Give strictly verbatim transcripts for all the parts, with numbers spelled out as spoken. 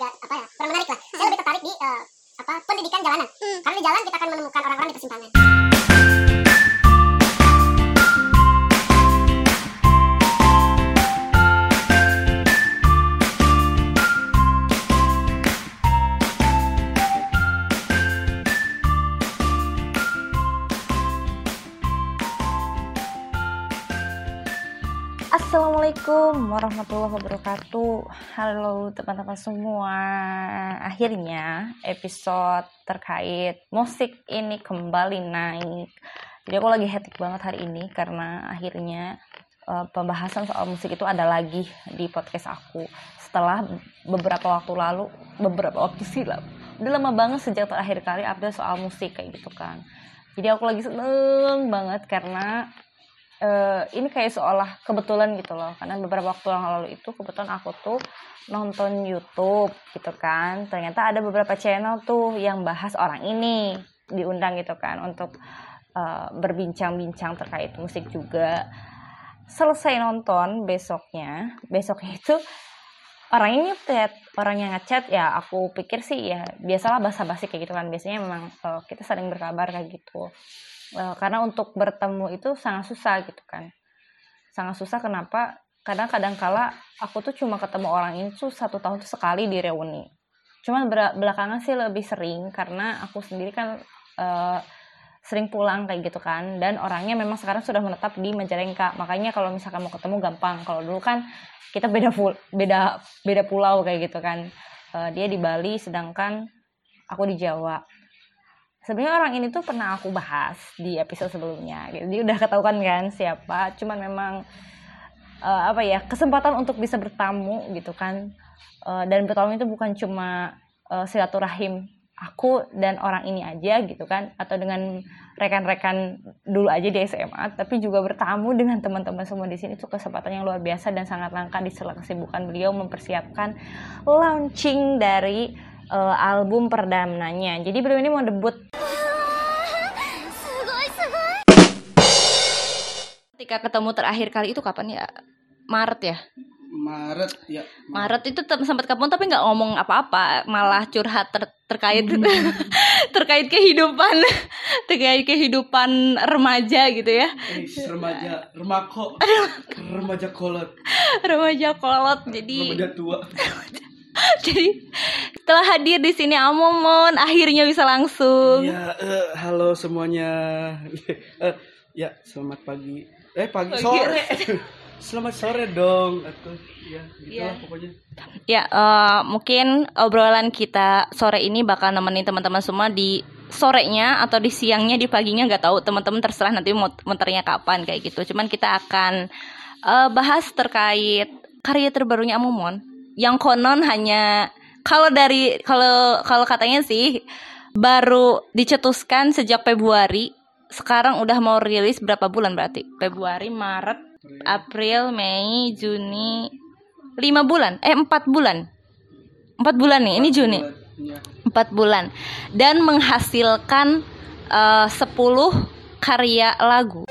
agak apa ya kurang menarik lah. Hmm. Saya lebih tertarik di uh, apa pendidikan jalanan. Hmm. Karena di jalan kita akan menemukan orang-orang di persimpangan. Assalamualaikum warahmatullahi wabarakatuh. Halo teman-teman semua. Akhirnya episode terkait musik ini kembali naik. Jadi aku lagi hectic banget hari ini karena akhirnya uh, pembahasan soal musik itu ada lagi di podcast aku. Setelah beberapa waktu lalu, beberapa waktu silam. Udah lama banget sejak terakhir kali update soal musik kayak gitu kan. Jadi aku lagi seneng banget karena Uh, ini kayak seolah kebetulan gitu loh, karena beberapa waktu yang lalu itu kebetulan aku tuh nonton YouTube gitu kan, ternyata ada beberapa channel tuh yang bahas orang ini diundang gitu kan untuk uh, berbincang-bincang terkait musik juga. Selesai nonton besoknya, besoknya itu orang ini chat, orang yang ngechat ya aku pikir sih ya biasalah basa-basi kayak gitu kan, biasanya memang uh, kita saling berkabar kayak gitu. Uh, karena untuk bertemu itu sangat susah gitu kan, sangat susah. Kenapa? Kadang-kadang kala aku tuh cuma ketemu orang ini tuh satu tahun tuh sekali di reuni. Cuman ber- belakangan sih lebih sering karena aku sendiri kan uh, sering pulang kayak gitu kan, dan orangnya memang sekarang sudah menetap di Majalengka. Makanya kalau misalkan mau ketemu gampang. Kalau dulu kan kita beda pul- beda beda pulau kayak gitu kan. Uh, dia di Bali sedangkan aku di Jawa. Sebenarnya orang ini tuh pernah aku bahas di episode sebelumnya, jadi udah ketahuan kan siapa. Cuman memang uh, apa ya kesempatan untuk bisa bertamu gitu kan, uh, dan bertamu itu bukan cuma uh, silaturahim aku dan orang ini aja gitu kan, atau dengan rekan-rekan dulu aja di S M A, tapi juga bertamu dengan teman-teman semua di sini. Itu kesempatan yang luar biasa dan sangat langka di sela kesibukan beliau mempersiapkan launching dari Uh, album perdananya. Jadi beliau ini mau debut. Ketika ketemu terakhir kali itu kapan ya? Maret ya? Maret ya. Maret, Maret itu ter- sempat ketemu tapi nggak ngomong apa-apa, malah curhat ter- terkait hmm. terkait kehidupan, terkait kehidupan remaja gitu ya. Eh, remaja, remako, remaja kolot, remaja kolot. Jadi remaja tua. Jadi setelah hadir di sini Amomon akhirnya bisa langsung. Ya, uh, halo semuanya. uh, ya, selamat pagi. Eh, pagi, pagi sore. Selamat sore dong. Atau ya, gitulah ya. Pokoknya. Ya, uh, mungkin obrolan kita sore ini bakal nemenin teman-teman semua di sorenya atau di siangnya, di paginya nggak tahu. Teman-teman terserah nanti mau muternya kapan kayak gitu. Cuman kita akan uh, bahas terkait karya terbarunya Amomon. Yang konon hanya kalau dari kalau kalau katanya sih baru dicetuskan sejak Februari, sekarang udah mau rilis berapa bulan berarti? Februari, Maret, April, Mei, Juni, lima bulan, eh empat bulan, empat bulan nih, ini Juni, empat bulan, dan menghasilkan uh, sepuluh karya lagu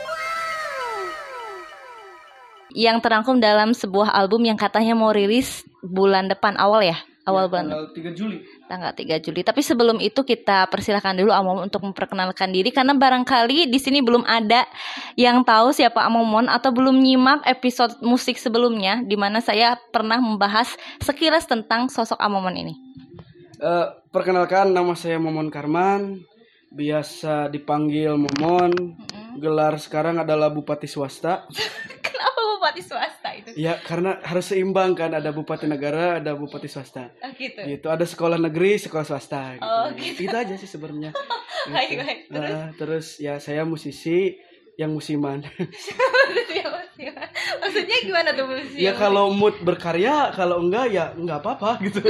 yang terangkum dalam sebuah album yang katanya mau rilis bulan depan awal ya, awal ya, bulan tanggal tiga Juli. Tanggal tiga Juli. Tapi sebelum itu kita persilahkan dulu Amomon untuk memperkenalkan diri, karena barangkali di sini belum ada yang tahu siapa Amomon atau belum nyimak episode musik sebelumnya di mana saya pernah membahas sekilas tentang sosok Amomon ini. Uh, perkenalkan, nama saya Momon Karman, biasa dipanggil Momon. Mm-hmm. Gelar sekarang adalah Bupati Swasta. Bupati swasta itu. Ya, karena harus seimbang kan, ada bupati negara, ada bupati swasta. Oh, gitu. Gitu, ada sekolah negeri, sekolah swasta gitu. Oh, gitu. Itu aja sih sebenarnya. Gitu. Baik, baik. Terus? Uh, terus ya saya musisi yang musiman. Maksudnya gimana tuh musisi? Ya kalau mood berkarya, kalau enggak ya enggak apa-apa gitu.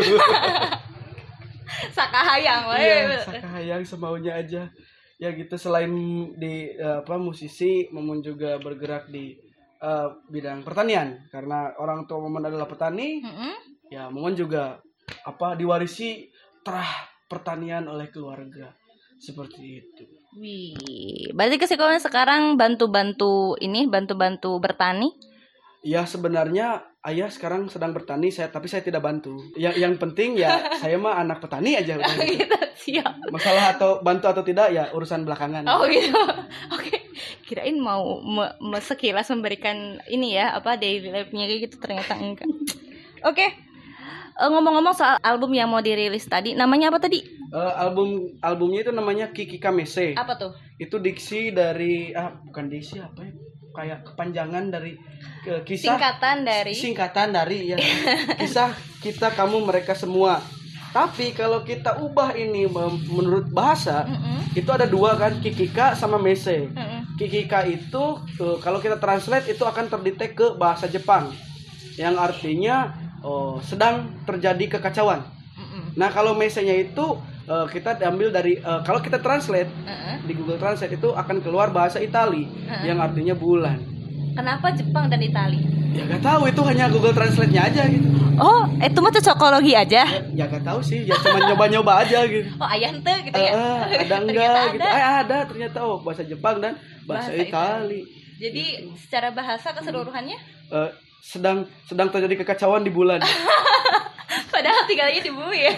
Sakahayang, iya, sakahayang semaunya aja. Ya gitu, selain di uh, apa musisi, Momon juga bergerak di Uh, bidang pertanian karena orang tua Momon adalah petani. Mm-hmm. Ya, Momon juga apa diwarisi terah pertanian oleh keluarga seperti itu. Wih, berarti kesekolahnya sekarang bantu-bantu ini, bantu-bantu bertani? Ya sebenarnya ayah sekarang sedang bertani, saya tapi saya tidak bantu. Yang yang penting ya saya mah anak petani aja. Udah gitu. Gitu, siap. Masalah atau bantu atau tidak ya urusan belakangan. Oh gitu. Oke. Kirain mau me- me- sekilas memberikan ini ya, apa daily life-nya kayak gitu, ternyata enggak. Oke. Eh, ngomong-ngomong soal album yang mau dirilis tadi, namanya apa tadi? Eh, album albumnya itu namanya Kiki Kamese. Apa tuh? Itu diksi dari ah bukan diksi apa ya? Kayak kepanjangan dari ke, kisah Singkatan dari singkatan dari ya kisah kita kamu mereka semua. Tapi kalau kita ubah ini mem- menurut bahasa Mm-mm. itu ada dua kan, Kikika sama Mese. Mm-mm. Kikika itu eh, kalau kita translate itu akan terdetek ke bahasa Jepang yang artinya oh, sedang terjadi kekacauan. Mm-mm. Nah kalau Mese-nya itu eh, kita ambil dari eh, kalau kita translate Mm-mm. di Google Translate itu akan keluar bahasa Itali Mm-mm. yang artinya bulan. Kenapa Jepang dan Itali? Ya gak tahu, itu hanya Google Translate-nya aja gitu. Oh, itu mah cocokologi aja. Ya, ya gak tahu sih, ya cuma nyoba-nyoba aja gitu. Oh, ayah ente gitu Eh, ya. eh, ada Ternyata enggak gitu. ada. Eh ada ternyata oh bahasa Jepang dan bahasa, Bahasa Itali. Jadi secara bahasa keseluruhannya Eh, sedang sedang terjadi kekacauan di bulan. padahal tinggalnya di bumi ya.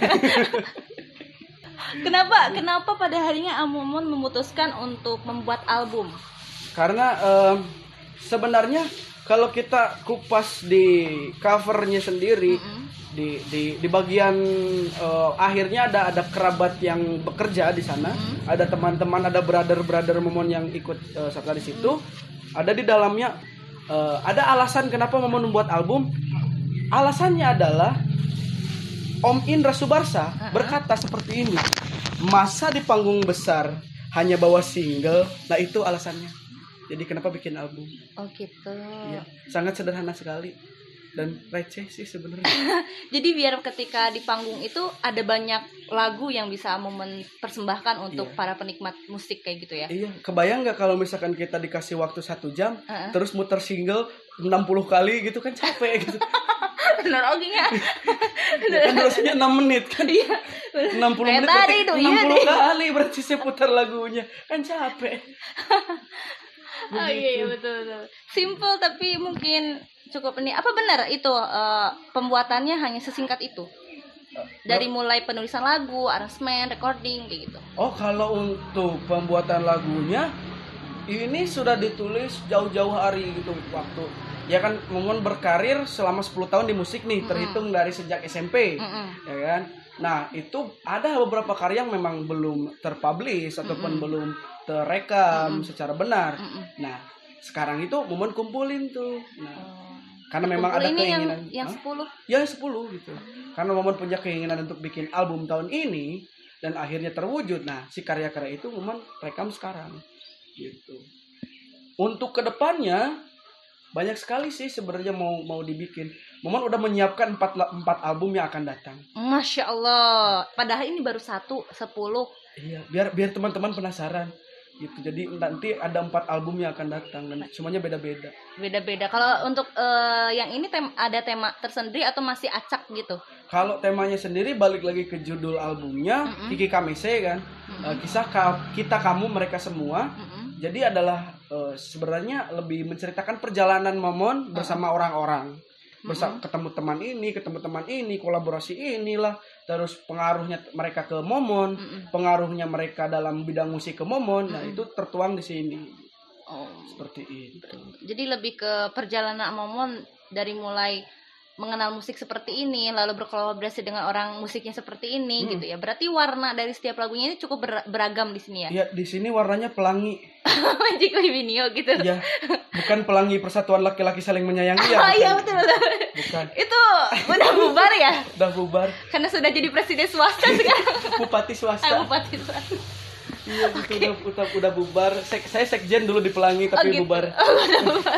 Kenapa kenapa pada harinya Amomon memutuskan untuk membuat album? Karena em, sebenarnya kalau kita kupas di covernya sendiri, Mm-mm. di di di bagian eh, akhirnya ada ada kerabat yang bekerja di sana, Mm. ada teman-teman, ada brother-brother Momon yang ikut eh, serta di situ. Ada di dalamnya eh, ada alasan kenapa Momon membuat album. Alasannya adalah Om Indra Subarsa Uh-uh. berkata seperti ini. Masa di panggung besar hanya bawa single? Nah itu alasannya. Jadi kenapa bikin album? Oh gitu. Iya, sangat sederhana sekali dan receh sih sebenarnya. Jadi biar ketika di panggung itu ada banyak lagu yang bisa Amomon persembahkan untuk Iya. para penikmat musik kayak gitu ya. Iya, kebayang nggak kalau misalkan kita dikasih waktu satu jam, Uh-uh. terus muter single enam puluh kali gitu kan capek gitu. Bener oginya. Ya kan durasinya enam menit kan. Iya. enam puluh Kayak menit tadi berarti tuh, enam puluh iya nih. kali berarti saya putar lagunya. Kan capek. Oh iya, iya betul betul. Simple tapi mungkin cukup ini. Apa benar itu eh, pembuatannya hanya sesingkat itu? Dari mulai penulisan lagu, aransemen, recording kayak gitu. Oh, kalau untuk pembuatan lagunya ini sudah ditulis jauh-jauh hari gitu waktu. Ya kan Momon berkarir selama sepuluh tahun di musik nih, terhitung dari sejak S M P. Mm-mm. Ya kan? Nah, itu ada beberapa karya yang memang belum terpublish ataupun belum terekam secara benar. Mm-mm. Nah, sekarang itu Momon kumpulin tuh. Nah, Oh. karena memang ada Kumpul ini yang keinginan yang Hah? sepuluh. Ya sepuluh gitu. Karena Momon punya keinginan untuk bikin album tahun ini dan akhirnya terwujud. Nah, si karya-karya itu Momon rekam sekarang. Gitu. Untuk kedepannya banyak sekali sih sebenarnya mau mau dibikin. Momon udah menyiapkan empat empat album yang akan datang. Masya Allah. Padahal ini baru satu, sepuluh. Iya, biar biar teman-teman penasaran gitu. Jadi nanti ada empat album yang akan datang dan semuanya beda-beda. Beda-beda. Kalau untuk eh, yang ini tem- ada tema tersendiri atau masih acak gitu? Kalau temanya sendiri balik lagi ke judul albumnya Mm-mm. Kiki Kamese kan. Eh, kisah ka- kita kamu mereka semua. Mm-mm. Jadi adalah eh, sebenarnya lebih menceritakan perjalanan Momon bersama orang-orang. Bersama ketemu teman ini, ketemu teman ini, kolaborasi inilah, terus pengaruhnya mereka ke Momon, Mm-mm. pengaruhnya mereka dalam bidang musik ke Momon. Nah, Mm-mm. itu tertuang di sini. Oh. Seperti itu. Jadi lebih ke perjalanan Amomon dari mulai mengenal musik seperti ini, lalu berkolaborasi dengan orang musiknya seperti ini, Hmm. gitu ya. Berarti warna dari setiap lagunya ini cukup ber- beragam di sini ya. Ya, di sini warnanya pelangi. Magic Wibinio gitu. Ya, bukan pelangi persatuan laki-laki saling menyayangi ya. Oh bukan. iya betul betul. Bukan. Itu udah bubar ya? Udah bubar. Karena sudah jadi presiden swasta sekarang. Bupati Ah, swasta. bupati swasta. Iya, gitu udah, udah udah bubar. Sek, saya sekjen dulu di pelangi tapi gitu. bubar. Oh, udah bubar.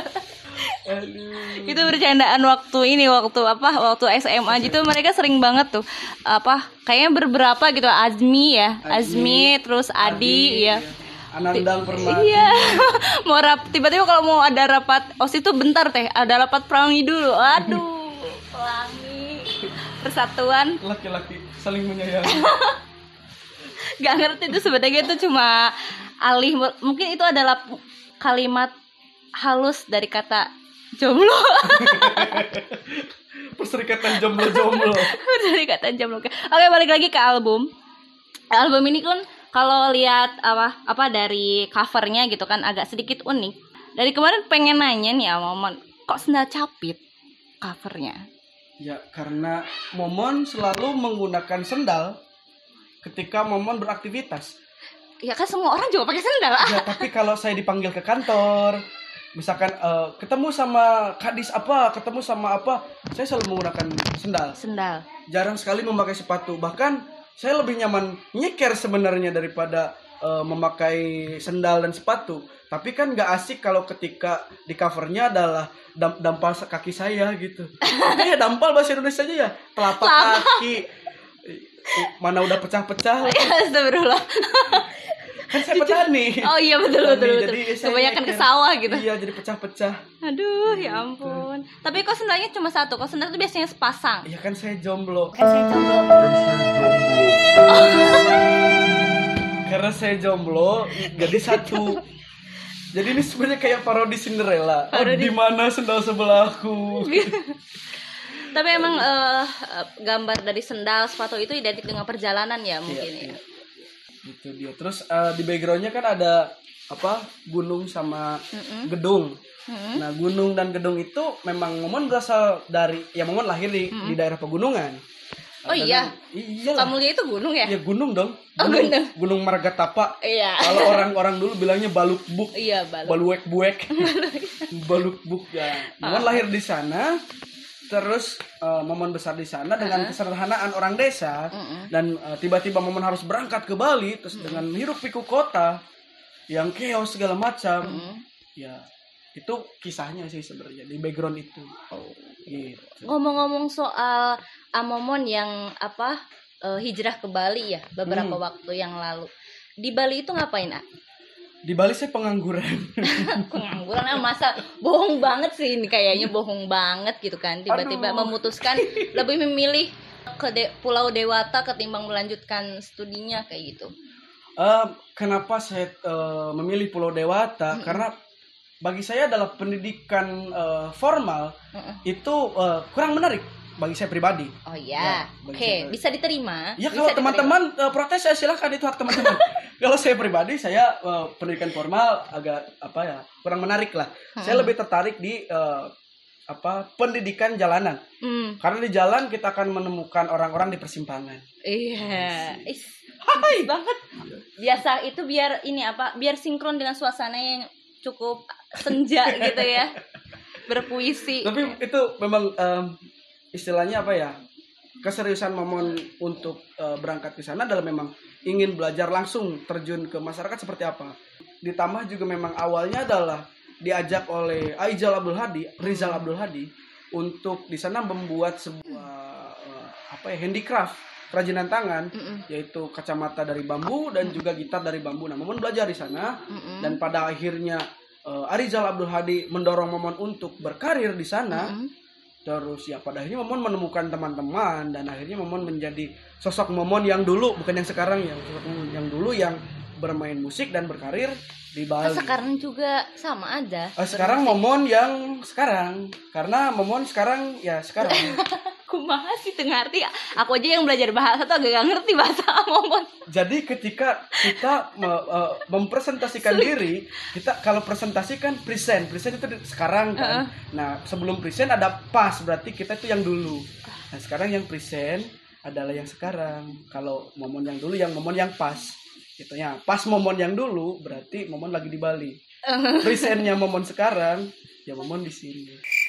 Aduh. Itu bercandaan waktu ini waktu apa waktu S M A gitu mereka sering banget tuh apa kayaknya beberapa gitu Azmi ya Azmi, Azmi, terus Adi, ya Anandang Permati. iya mau rap tiba-tiba kalau mau ada rapat osis tuh bentar teh ada rapat pelangi dulu aduh pelangi persatuan Laki-laki saling menyayangi. gak ngerti itu sebenarnya itu cuma alih mungkin itu adalah kalimat halus dari kata Jomblo. Perserikatan jomblo-jomblo. Perserikatan jomblo. Oke, balik lagi ke album. Album ini kan kalau lihat apa apa dari covernya gitu kan agak sedikit unik. Dari kemarin pengen nanya nih ya Momon, kok sendal capit covernya? Ya karena Momon selalu menggunakan sendal ketika Momon beraktivitas. Ya kan semua orang juga pakai sendal. Ya tapi kalau saya dipanggil ke kantor, misalkan uh, ketemu sama kadis apa, ketemu sama apa, saya selalu menggunakan sendal. Sendal. Jarang sekali memakai sepatu. Bahkan saya lebih nyaman nyeker sebenarnya daripada uh, memakai sendal dan sepatu. Tapi kan nggak asik kalau ketika di covernya adalah dam- dampal kaki saya gitu. Tapi ya dampal bahasa Indonesia aja ya, telapak kaki. Mana udah pecah-pecah. Astagfirullah. Kan saya petani. Oh iya betul betul betul. Jadi kebanyakan ke sawah gitu. Iya, jadi pecah-pecah. Aduh, ya ampun. Gitu. Tapi kok sendalnya cuma satu? Kok sendal itu biasanya sepasang? Iya kan saya jomblo. Kan saya jomblo. Karena saya jomblo, jadi satu. Jadi ini sebenarnya kayak parodi Cinderella. Parodi. Oh, di mana sendal sebelahku? Tapi emang uh, gambar dari sendal sepatu itu identik dengan perjalanan ya mungkin iya, ya. Itu dia. Terus uh, di backgroundnya kan ada apa? Gunung sama Mm-mm. gedung. Mm-mm. Nah, gunung dan gedung itu memang Momon berasal dari ya Momon lahir di, di daerah pegunungan. Oh iya. Iya. Kamulia itu gunung ya? Iya, gunung dong. Gunung, oh, gunung. Gunung Margatapa. Iya. Kalau orang-orang dulu bilangnya Balukbuk. Iya, baluk. Baluek-buek. Balukbuk ya. Momon ah. lahir di sana. Terus uh, Momon besar di sana dengan uh-huh. kesederhanaan orang desa uh-uh. dan uh, tiba-tiba Momon harus berangkat ke Bali terus uh-uh. dengan hiruk pikuk kota yang chaos segala macam. Uh-uh. Ya, itu kisahnya sih sebenarnya di background itu. Oh, gitu. Ngomong-ngomong soal Momon yang apa uh, hijrah ke Bali ya beberapa hmm. waktu yang lalu. Di Bali itu ngapain, ah? Di Bali saya pengangguran. Pengangguran ah, masa bohong banget sih ini kayaknya bohong banget gitu kan. Tiba-tiba Aduh. memutuskan lebih memilih ke de- Pulau Dewata ketimbang melanjutkan studinya kayak gitu. Uh, kenapa saya uh, memilih Pulau Dewata? Mm-hmm. Karena bagi saya adalah pendidikan uh, formal mm-hmm. itu uh, kurang menarik bagi saya pribadi. Oh iya. Ya, Oke, okay. bisa diterima. Ya bisa kalau teman-teman uh, protes saya silakan, itu hak teman-teman. Kalau saya pribadi saya uh, pendidikan formal agak apa ya kurang menarik lah. Hmm. Saya lebih tertarik di uh, apa pendidikan jalanan. Hmm. Karena di jalan kita akan menemukan orang-orang di persimpangan. Iya. Is, Hai banget. Biasa itu biar ini apa? Biar sinkron dengan suasana yang cukup senja gitu ya. Berpuisi. Tapi itu memang um, istilahnya apa ya? Keseriusan Momon untuk uh, berangkat ke sana adalah memang ingin belajar langsung terjun ke masyarakat seperti apa. Ditambah juga memang awalnya adalah diajak oleh Aijal Abdul Hadi, Rizal Abdul Hadi untuk di sana membuat sebuah uh, apa ya handicraft, kerajinan tangan, Mm-mm. yaitu kacamata dari bambu dan juga gitar dari bambu. Nah, Momon belajar di sana Mm-mm. dan pada akhirnya uh, Arizal Abdul Hadi mendorong Momon untuk berkarir di sana. Mm-hmm. Terus ya pada akhirnya Momon menemukan teman-teman dan akhirnya Momon menjadi sosok Momon yang dulu, bukan yang sekarang, yang sosok Momon yang dulu yang bermain musik dan berkarir di Bali. Sekarang juga sama aja. Uh, sekarang Momon yang sekarang, karena Momon sekarang ya sekarang. Kumaha sih teu ngarti. Aku aja yang belajar bahasa tuh agak gak ngerti bahasa Momon. Jadi ketika kita me- uh, mempresentasikan Sulit. diri, kita kalau presentasi kan present, present itu sekarang kan. Uh-uh. Nah, sebelum present ada pas, berarti kita itu yang dulu. Nah, sekarang yang present adalah yang sekarang. Kalau Momon yang dulu, yang Momon yang pas. Gitu ya. Pas Momon yang dulu berarti Momon lagi di Bali. Uh-huh. Presentnya Momon sekarang, ya Momon di sini.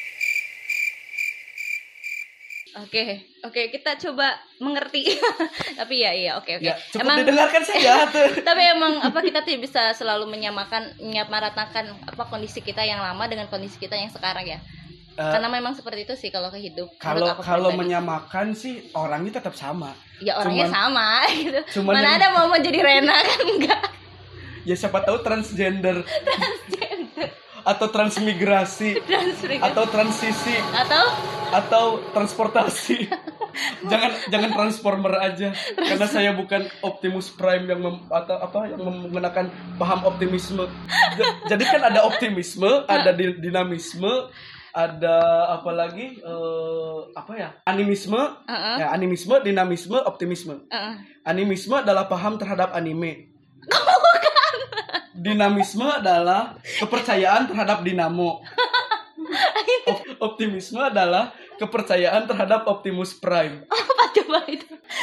Oke, oke kita coba mengerti. Tapi ya iya, oke oke. Ya, cukup emang, didengarkan saja. Tapi emang apa kita tidak bisa selalu menyamakan, menyamaratakan apa kondisi kita yang lama dengan kondisi kita yang sekarang ya. Uh, Karena memang seperti itu sih kalau kehidup. Kalau kalau menyamakan sih orangnya tetap sama. Ya orangnya cuman, sama gitu. Cuman Mana yang, ada mau jadi Rena kan enggak. Ya siapa tahu transgender. Transgender. Atau transmigrasi. Transmigrasi. Atau transisi. Atau atau transportasi. jangan jangan transformer aja karena saya bukan Optimus Prime yang mem, atau apa yang menggunakan paham optimisme. Jadi kan ada optimisme, ada dinamisme, ada apa lagi? Eh, apa ya? Animisme, Uh-uh. ya animisme, dinamisme, optimisme. Uh-uh. Animisme adalah paham terhadap anime. Dinamisme adalah kepercayaan terhadap dinamo. Op- optimisme adalah kepercayaan terhadap Optimus Prime. Apa coba itu?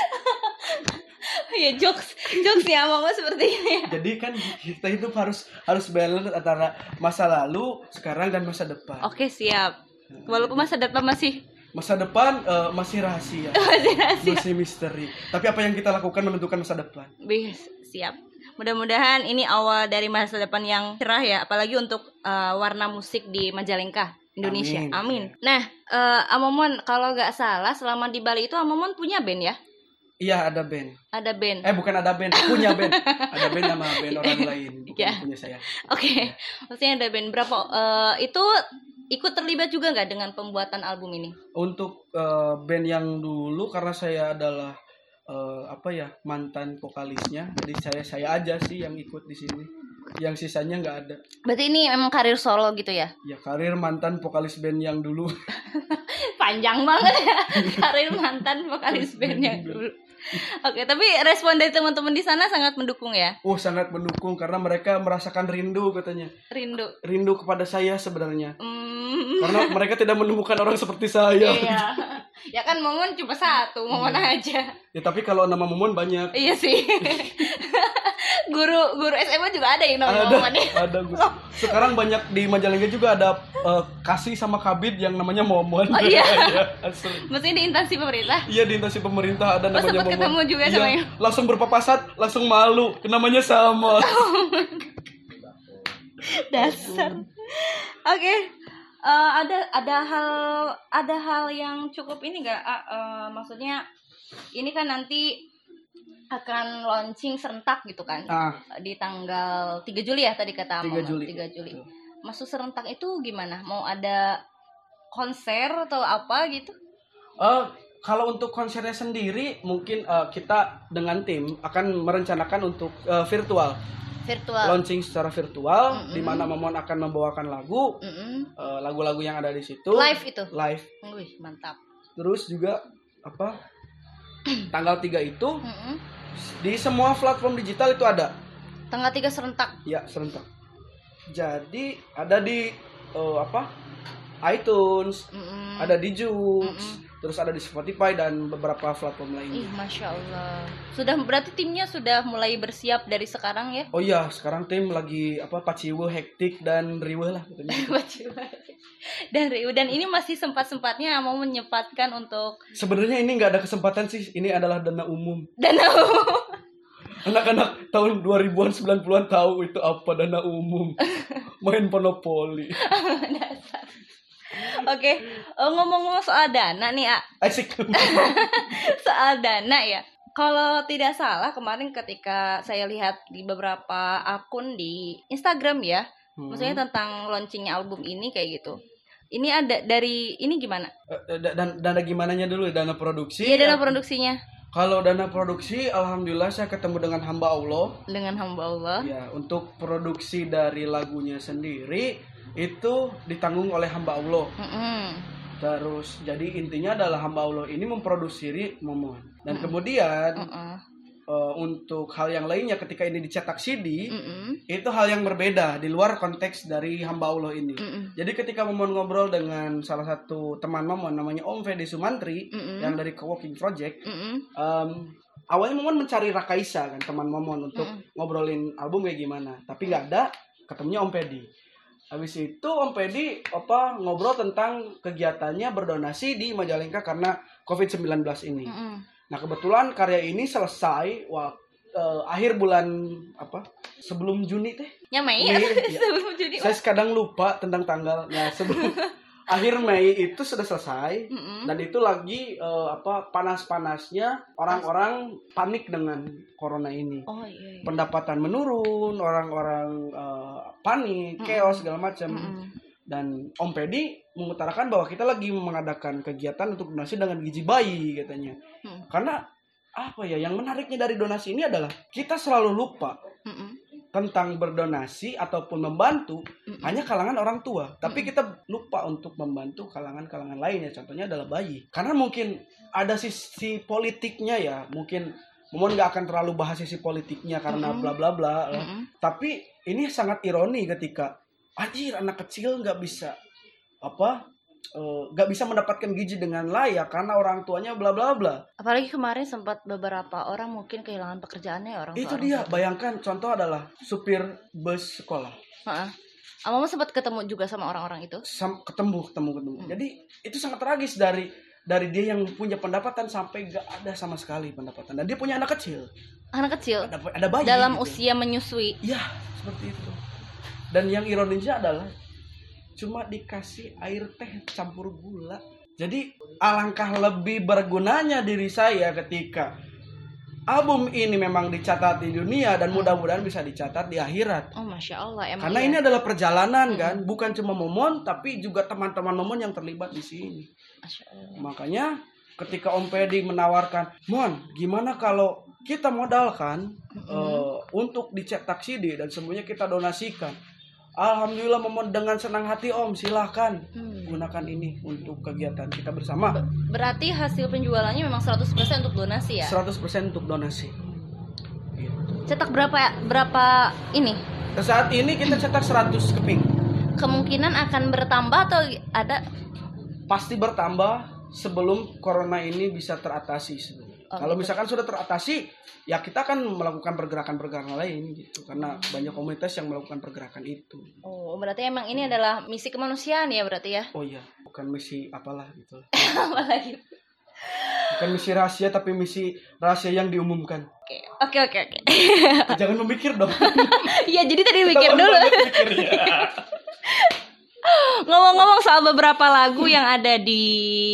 Ya jokes, jokes ya mama seperti ini ya. Jadi kan kita itu harus harus balance antara masa lalu, sekarang dan masa depan. Oke siap. Walaupun masa depan masih Masa depan eh, masih rahasia, masih rahasia. masih misteri. Tapi apa yang kita lakukan menentukan masa depan. Bis, siap. Mudah-mudahan ini awal dari masa depan yang cerah ya, apalagi untuk uh, warna musik di Majalengka, Indonesia. Amin. Amin. Nah, uh, Amomon kalau nggak salah selama di Bali itu Amomon punya band ya? Iya, ada band. Ada band. Eh bukan ada band, punya band. Ada band sama band orang lain, bukan Ya. punya saya. Oke, maksudnya ada band berapa? Uh, itu ikut terlibat juga nggak dengan pembuatan album ini? Untuk eh, band yang dulu karena saya adalah eh, apa ya mantan vokalisnya, jadi saya saya aja sih yang ikut di sini. Yang sisanya nggak ada. Berarti ini memang karir solo gitu ya? Ya karir mantan vokalis band yang dulu. Panjang banget ya karir mantan vokalis band yang dulu. Oke, tapi respon dari teman-teman di sana sangat mendukung ya? Oh sangat mendukung karena mereka merasakan rindu katanya. Rindu. Rindu kepada saya sebenarnya. Hmm. Karena mereka tidak menemukan orang seperti saya. Iya. Ya kan Momon cuma satu, Momon aja. Ya tapi kalau nama Momon banyak. Iya sih. guru guru S M A juga ada yang namanya Ada, Momon ya. ada Gus. Sekarang banyak di Majalengka juga ada eh, Kasih sama Kabid yang namanya Momon. Oh, iya. Iya, asli. Maksudnya di instansi pemerintah. Iya di instansi pemerintah ada Oh, namanya sempat Momon. ketemu juga Iya, sama yang- langsung berpapasan, langsung malu. Namanya sama. Dasar. Oke. Eh, ada ada hal ada hal yang cukup ini enggak maksudnya ini kan nanti akan launching serentak gitu kan. Ah, Di tanggal tiga Juli ya tadi kata tiga Mama. Juli. tiga Juli. Betul. Masuk serentak itu gimana? Mau ada konser atau apa gitu? Eh, kalau untuk konsernya sendiri mungkin eh, kita dengan tim akan merencanakan untuk eh, virtual. Virtual. Launching secara virtual Mm-mm. di mana Momon akan membawakan lagu, Mm-mm. eh, lagu-lagu yang ada di situ. Live itu. Live. Wih, mantap. Terus juga apa? Tanggal tiga itu Mm-mm. di semua platform digital itu ada. Tanggal tiga serentak. Ya, serentak. Jadi ada di eh, apa? iTunes, Mm-mm. ada di Joox, Mm-mm. terus ada di Spotify dan beberapa platform Ih, lainnya. masya Allah. Sudah berarti timnya sudah mulai bersiap dari sekarang ya? Oh iya, sekarang tim lagi apa? Paciwe, hektik dan riweh lah katanya. dan dan ini masih sempat-sempatnya mau menyempatkan untuk Sebenarnya ini nggak ada kesempatan sih. Ini adalah dana umum. dana Anak-anak tahun dua ribuan sembilan puluhan tahu itu apa dana umum. Main monopoli. dasar. Oke, eh, ngomong-ngomong soal dana nih, A. Asik. Soal dana ya. Kalau tidak salah kemarin ketika saya lihat di beberapa akun di Instagram ya, Hmm. maksudnya tentang launchingnya album ini kayak gitu. Ini ada dari ini gimana? Eh, da- Dan dana gimananya dulu? Dana produksi. Iya, dana produksinya Kalau dana produksi, alhamdulillah saya ketemu dengan hamba Allah. dengan hamba Allah. Ya, untuk produksi dari lagunya sendiri itu ditanggung oleh hamba Allah. Mm-mm. Terus jadi intinya adalah hamba Allah ini memproduksi Momon. Dan kemudian Mm-mm. eh, untuk hal yang lainnya ketika ini dicetak C D, Mm-mm. itu hal yang berbeda di luar konteks dari hamba Allah ini. Mm-mm. Jadi ketika Momon ngobrol dengan salah satu teman Momon namanya Om Fedi Sumantri Mm-mm. yang dari Coworking Project, Mm-mm. em, awalnya Momon mencari Rakaisa kan teman Momon untuk Mm-mm. ngobrolin album kayak gimana, tapi nggak ada, ketemunya Om Fedi. Habis itu Om Fedi apa ngobrol tentang kegiatannya berdonasi di Majalengka karena covid sembilan belas ini. Mm-mm. Nah kebetulan karya ini selesai wah, eh, akhir bulan apa sebelum Juni teh. Ya Mei Mei, iya. sebelum Juni. Saya kadang lupa tentang tanggal. Nah sebelum akhir Mei itu sudah selesai Mm-mm. dan itu lagi eh, apa panas-panasnya orang-orang panik dengan corona ini. Oh iya. iya. Pendapatan menurun, orang-orang eh, panik, Mm-mm. chaos segala macam. Mm-mm. Dan Om Pedi mengutarakan bahwa kita lagi mengadakan kegiatan untuk donasi dengan gizi bayi katanya. Hmm. Karena apa ya yang menariknya dari donasi ini adalah kita selalu lupa Mm-mm. tentang berdonasi ataupun membantu Mm-mm. hanya kalangan orang tua, tapi kita lupa untuk membantu kalangan-kalangan lainnya. Contohnya adalah bayi. Karena mungkin ada sisi politiknya ya, mungkin Momon nggak akan terlalu bahas sisi politiknya karena Mm-mm. bla bla bla. Mm-mm. Tapi ini sangat ironi ketika anjir anak kecil nggak bisa apa eh, nggak bisa mendapatkan gizi dengan layak karena orang tuanya bla bla bla. Apalagi kemarin sempat beberapa orang mungkin kehilangan pekerjaannya orang Itu tua dia, orang tua. bayangkan contoh adalah supir bus sekolah. Heeh. Mama sempat ketemu juga sama orang-orang itu. Sam- ketemu ketemu ketemu. Hmm. Jadi itu sangat tragis dari dari dia yang punya pendapatan sampai gak ada sama sekali pendapatan, dan dia punya anak kecil, Anak kecil ada ada bayi dalam gitu. usia menyusui. Ya seperti itu. Dan yang ironisnya adalah cuma dikasih air teh campur gula. Jadi alangkah lebih bergunanya diri saya ketika album ini memang dicatat di dunia dan mudah-mudahan bisa dicatat di akhirat. Oh masya Allah, emang Karena iya. ini adalah perjalanan kan, bukan cuma Momon tapi juga teman-teman Momon yang terlibat di sini. Masya Allah. Makanya ketika Om Pedi menawarkan, Mon, gimana kalau kita modalkan eh, untuk dicetak C D dan semuanya kita donasikan. Alhamdulillah Momon dengan senang hati Om, silahkan Hmm. gunakan ini untuk kegiatan kita bersama. Berarti hasil penjualannya memang seratus persen untuk donasi ya? seratus persen untuk donasi. Gitu. Cetak berapa berapa ini? Saat ini kita cetak seratus keping. Kemungkinan akan bertambah atau ada? Pasti bertambah sebelum corona ini bisa teratasi sebenarnya. Oh, Kalau gitu. misalkan sudah teratasi, ya kita akan melakukan pergerakan-pergerakan lain gitu. Karena banyak komunitas yang melakukan pergerakan itu. Oh, berarti emang ini adalah misi kemanusiaan ya berarti ya? Oh iya, bukan misi apalah gitu. Apalagi. Bukan misi rahasia tapi misi rahasia yang diumumkan. Oke, oke, oke, oke. Jangan memikir dong. Iya, jadi tadi mikir dulu. Mikirnya. Ngomong-ngomong soal beberapa lagu yang ada di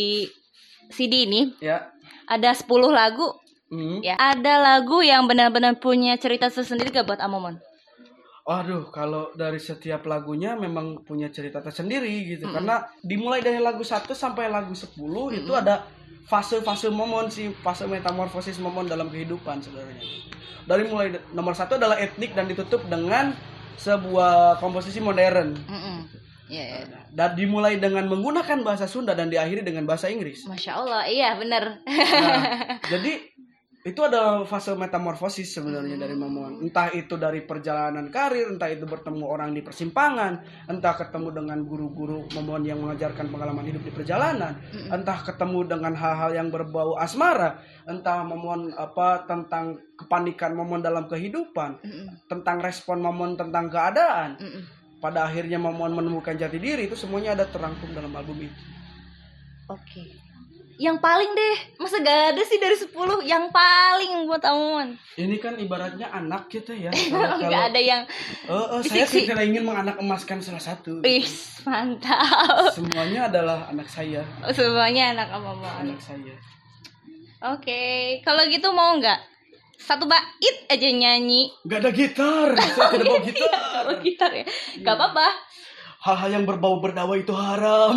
C D ini, Ya. ada sepuluh lagu. Hmm. Ya, ada lagu yang benar-benar punya cerita tersendiri gak buat Amomon? Aduh, kalau dari setiap lagunya memang punya cerita tersendiri gitu. Karena dimulai dari lagu satu sampai lagu sepuluh itu ada fase-fase Momon sih, fase metamorfosis Momon dalam kehidupan sebenarnya. Dari mulai nomor satu adalah etnik dan ditutup dengan sebuah komposisi modern. Mm-mm. Iya, iya. Dan dimulai dengan menggunakan bahasa Sunda dan diakhiri dengan bahasa Inggris. Masya Allah, iya benar. Nah, jadi itu adalah fase metamorfosis sebenarnya dari Momon. Entah itu dari perjalanan karir, entah itu bertemu orang di persimpangan, entah ketemu dengan guru-guru Momon yang mengajarkan pengalaman hidup di perjalanan, entah ketemu dengan hal-hal yang berbau asmara, entah Momon apa tentang kepanikan Momon dalam kehidupan, Mm-mm. tentang respon Momon tentang keadaan. Mm-mm. Pada akhirnya Momon menemukan jati diri, itu semuanya ada terangkum dalam album itu. Oke. Yang paling deh, masa gak ada sih dari sepuluh? Yang paling buat Amomon. Ini kan ibaratnya anak kita ya. Gak ada yang Eh, eh, saya Bisik-bisik. tidak ingin menganak emaskan salah satu. Wis, mantap. Semuanya adalah anak saya, Semuanya anak Amomon. anak saya. Oke, kalau gitu mau nggak satu bait aja nyanyi? Gak ada gitar, saya tidak bawa gitar. Oh, gitar ya? Gak apa-apa. Hal-hal yang berbau berdawa itu haram.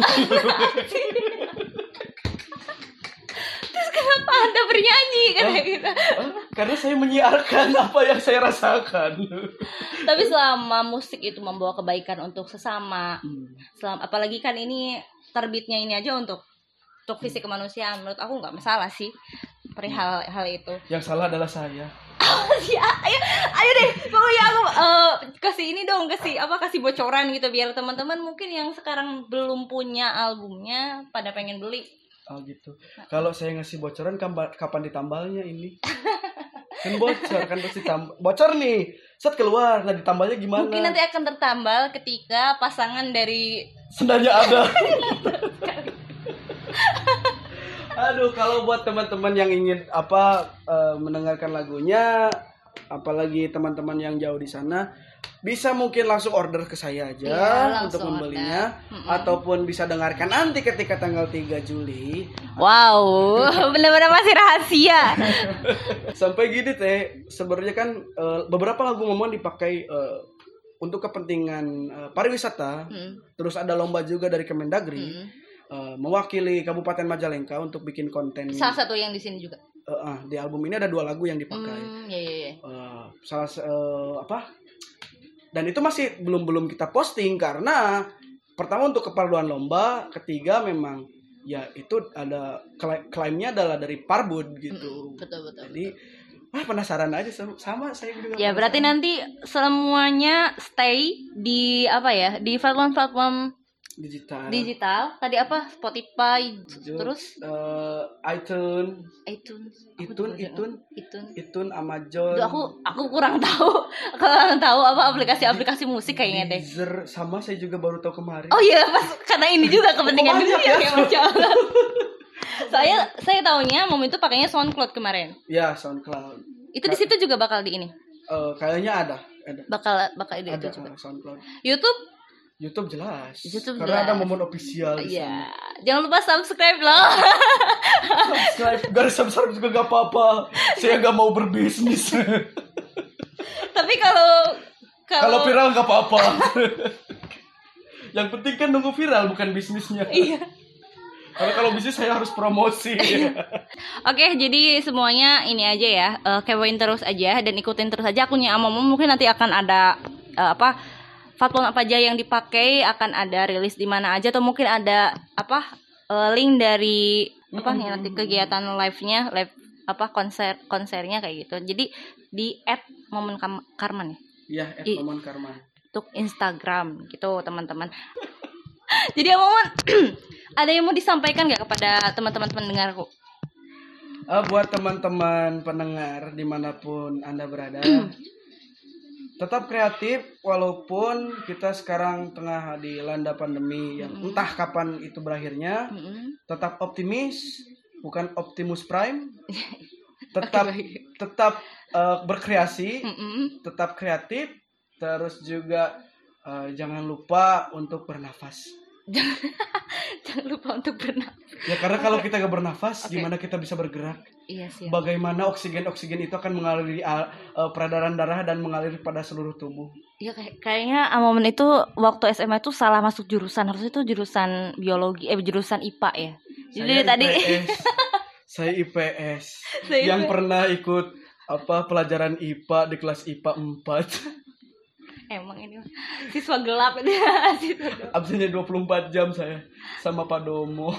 Terus kenapa Anda bernyanyi kayak gitu? Eh, Karena saya menyiarkan apa yang saya rasakan. Tapi selama musik itu membawa kebaikan untuk sesama, Hmm. selama, apalagi kan ini terbitnya ini aja untuk untuk visi kemanusiaan, menurut aku nggak masalah sih perihal hal itu. Yang salah adalah saya. Ya, ayo, ayo deh, pokoknya aku eh, kasih ini dong, kasih apa, kasih bocoran gitu biar teman-teman mungkin yang sekarang belum punya albumnya pada pengen beli. Oh gitu. Kalau saya ngasih bocoran kapan, kapan ditambalnya ini? Kan bocor, kan pasti tambah. Bocor nih. Set keluar, nah ditambalnya gimana? Mungkin nanti akan tertambal ketika pasangan dari Sendanya ada. Aduh, kalau buat teman-teman yang ingin apa eh, mendengarkan lagunya, apalagi teman-teman yang jauh di sana, bisa mungkin langsung order ke saya aja Iya, untuk langsung membelinya, order. Mm-mm. ataupun bisa dengarkan nanti ketika tanggal tiga Juli. wow, benar-benar masih rahasia. Sampai gini teh, sebenarnya kan eh, beberapa lagu Momon dipakai eh, untuk kepentingan eh, pariwisata. Hmm. Terus ada lomba juga dari Kemendagri. Hmm. eh, mewakili Kabupaten Majalengka untuk bikin konten. Salah satu yang di sini juga. Eh, ah, di album ini ada dua lagu yang dipakai. Hmm, ya ya ya. Eh, salah se- eh, apa dan itu masih belum belum kita posting karena pertama untuk kepaduan lomba, ketiga memang ya itu ada klaimnya adalah dari Parbud gitu. Betul betul. Jadi wah penasaran aja sama, sama saya juga. Ya berarti nanti semuanya stay di apa ya, di platform-platform digital. Digital. Tadi apa? Spotify, Jujur, terus uh, iTunes, iTunes, iTunes, iTunes, iTunes. iTunes, Amazon. Duh, aku aku kurang tahu, kurang tahu apa aplikasi-aplikasi musik kayaknya deh. Deezer, sama saya juga baru tahu kemarin. Oh iya, pas karena ini juga kepentingan Oh, dunia banyak ya? kayak macam. Saya saya taunya Mom itu pakainya SoundCloud kemarin. Ya, SoundCloud. Itu di situ juga bakal di ini. Uh, kayaknya ada, ada. Bakal bakal di Ada itu juga. uh, SoundCloud. YouTube? YouTube jelas. YouTube Karena jelas. ada momen official di Iya. sana. Jangan lupa subscribe loh. Subscribe, garis subscribe juga gak apa-apa. Saya gak mau berbisnis. Tapi kalau Kalau viral gak apa-apa. Yang penting kan nunggu viral bukan bisnisnya. Iya. Karena kalau bisnis saya harus promosi. Oke, jadi semuanya ini aja ya, uh, kepoin terus aja dan ikutin terus aja akunnya Amom. Mungkin nanti akan ada uh, apa platform apa aja yang dipakai, akan ada rilis di mana aja, atau mungkin ada apa uh, link dari apa nih nanti kegiatan live-nya, live apa konser konsernya kayak gitu. Jadi di at momen Kam- karman ya. Iya, at I- momen karman. Untuk Instagram gitu teman-teman. Jadi Amom ada yang mau disampaikan nggak kepada teman-teman pendengarku? Uh, buat teman-teman pendengar dimanapun Anda berada, tetap kreatif walaupun kita sekarang tengah dilanda pandemi yang Mm-hmm. entah kapan itu berakhirnya. Mm-mm. Tetap optimis, bukan Optimus Prime. Tetap Oke, baik. tetap uh, berkreasi, Mm-mm. tetap kreatif, terus juga uh, jangan lupa untuk bernafas. Jangan lupa untuk bernafas. Ya karena kalau kita gak bernafas, Oke. gimana kita bisa bergerak? Iya sih. Bagaimana oksigen-oksigen itu akan mengaliri uh, peredaran darah dan mengalir pada seluruh tubuh. Iya kayak kayaknya Amomen itu waktu S M A itu salah masuk jurusan. Harusnya itu jurusan biologi eh jurusan I P A ya. Jadi Saya tadi I P S. Saya I P S. Saya Yang I P S. pernah ikut apa pelajaran I P A di kelas I P A empat. emang ini siswa gelap itu. Siswa gelap. Absennya dua puluh empat jam saya sama Pak Domo.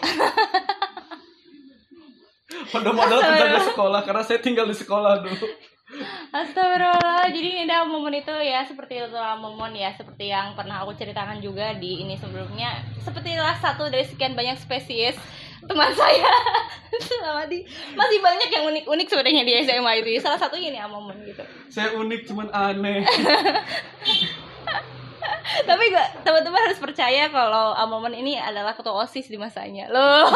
Pak Domo adalah penjaga sekolah karena saya tinggal di sekolah dulu. Astagfirullah. Jadi ini dah momen itu ya seperti itu momen ya seperti yang pernah aku ceritakan juga di ini sebelumnya. Sepertilah satu dari sekian banyak spesies teman saya. Selama di masih banyak yang unik-unik sebenarnya di S M A itu. Salah satunya ini momen gitu. Saya unik cuman aneh. Tapi gua teman-teman harus percaya kalau Amomen ini adalah ketua OSIS di masanya. Loh.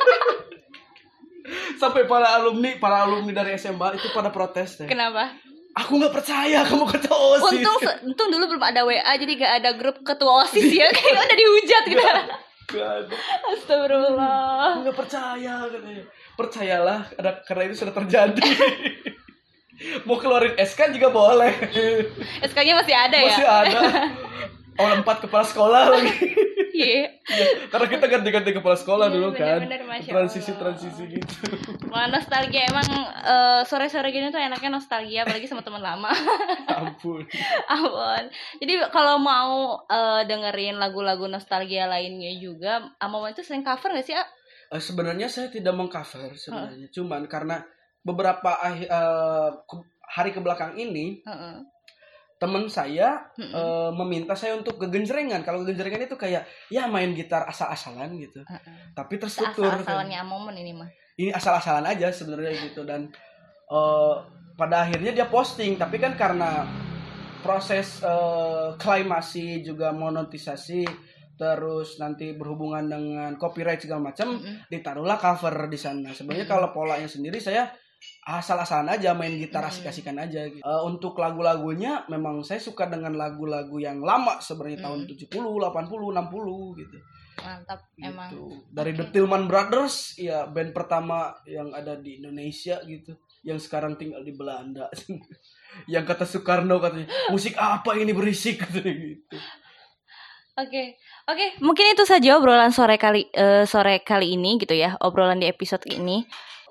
Sampai para alumni, para alumni dari S M A itu pada protes deh. Kenapa? Aku nggak percaya kamu ketua OSIS. Untung untung dulu belum ada W A jadi gak ada grup ketua OSIS ya. Kayak udah dihujat gitu. Gak ada. Astagfirullah. Aku nggak percaya katanya. Percayalah, ada karena itu sudah terjadi. Mau keluarin S K juga boleh. S K-nya masih ada ya? Masih ada. Oleh empat kepala sekolah lagi. Iya. Ya, karena kita ganti-ganti kepala sekolah Iya, dulu kan. bener-bener, Masya Transisi-transisi gitu. Wah, nostalgia emang eh, sore-sore gini tuh enaknya nostalgia apalagi sama teman lama. Ampun. Ampun. Jadi kalau mau eh, dengerin lagu-lagu nostalgia lainnya juga, Amon itu sering cover gak sih, A? Eh, sebenarnya saya tidak mengcover sebenarnya. Cuman karena beberapa ahi- eh, ke- hari kebelakang ini Heeh. teman saya Mm-mm. eh, meminta saya untuk kegenjrengan. Kalau kegenjrengan itu kayak ya main gitar asal-asalan gitu. Heeh. Tapi terstruktur. Asal-asalannya Amon ini mah. Ini asal-asalan aja sebenarnya gitu dan eh, pada akhirnya dia posting tapi kan karena proses eh, klaimasi juga monetisasi terus nanti berhubungan dengan copyright segala macam Mm-mm. ditaruhlah cover di sana. Sebenarnya kalau polanya sendiri saya asal-asalan aja main gitar asik-asikan aja gitu. Eh, untuk lagu-lagunya memang saya suka dengan lagu-lagu yang lama sebenarnya tahun tujuh puluh, delapan puluh, enam puluh gitu. Mantap emang. Gitu. Dari Oke. The Tillman Brothers ya band pertama yang ada di Indonesia gitu yang sekarang tinggal di Belanda. Yang kata Soekarno katanya musik apa ini berisik katanya gitu. Oke, oke, mungkin itu saja obrolan sore kali eh, sore kali ini gitu ya, obrolan di episode ini.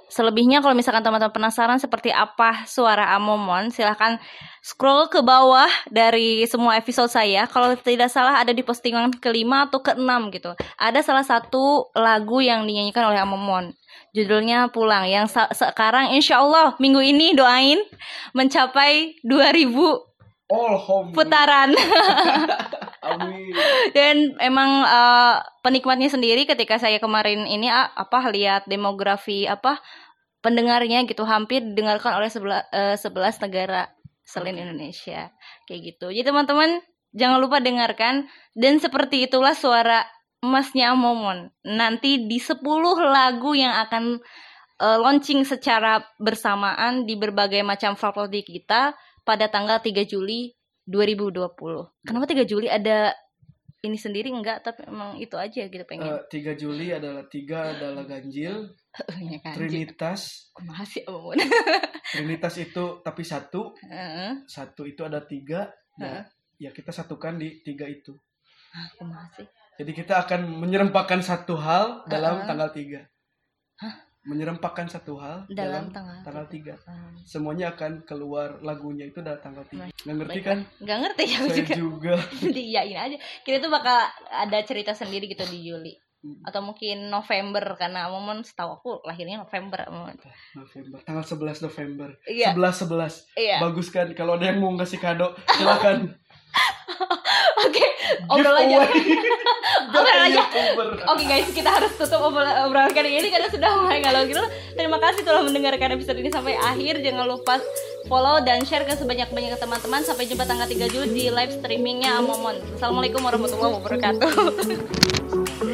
selebihnya kalau misalkan teman-teman penasaran seperti apa suara Amomon, silahkan scroll ke bawah dari semua episode saya. Kalau tidak salah ada di postingan kelima atau keenam gitu. Ada salah satu lagu yang dinyanyikan oleh Amomon. Judulnya Pulang, yang sa- sekarang insya Allah minggu ini doain mencapai dua ribu Alhamdulillah. putaran. Amin. Dan emang uh, penikmatnya sendiri ketika saya kemarin ini uh, apa lihat demografi apa pendengarnya gitu hampir didengarkan oleh sebelas, uh, sebelas negara selain Indonesia kayak gitu. Jadi teman-teman jangan lupa dengarkan, dan seperti itulah suara emasnya Amomon nanti di sepuluh lagu yang akan uh, launching secara bersamaan di berbagai macam platform di kita pada tanggal tiga Juli dua ribu dua puluh. Kenapa tiga Juli? Ada ini sendiri enggak, tapi emang itu aja gitu pengen. Uh, tiga Juli adalah tiga adalah ganjil, Ya kan, Trinitas. masih Amomon. Trinitas itu tapi satu, Heeh. satu itu ada tiga. Nah, Heeh. ya kita satukan di tiga itu. Aku masih. Jadi kita akan menyerempakkan satu hal dalam Uh-uh. tanggal tiga. Menyerempakkan satu hal Dalam dalam, tanggal tanggal tiga. Hmm. Semuanya akan keluar lagunya itu dalam tanggal tiga. Nggak ngerti Baik, kan? Nggak ngerti ya Saya juga. juga. Diiyain aja. Kita tuh bakal ada cerita sendiri gitu di Juli. Hmm. Atau mungkin November, karena Amomon setahu aku lahirnya November. Amomon. November, tanggal sebelas November. Iya. sebelas sebelas. Iya. Bagus kan? Kalau ada yang mau ngasih kado, silakan. Oke, obrol aja. Obrol aja. Youtuber. Oke guys, kita harus tutup obrol- obrolan kali ini karena sudah mulai ngalor gitu. Terima kasih telah mendengarkan episode ini sampai akhir. Jangan lupa follow dan share ke sebanyak-banyaknya teman-teman. Sampai jumpa tanggal tiga Juli di live streamingnya Amomon. Assalamualaikum warahmatullahi wabarakatuh.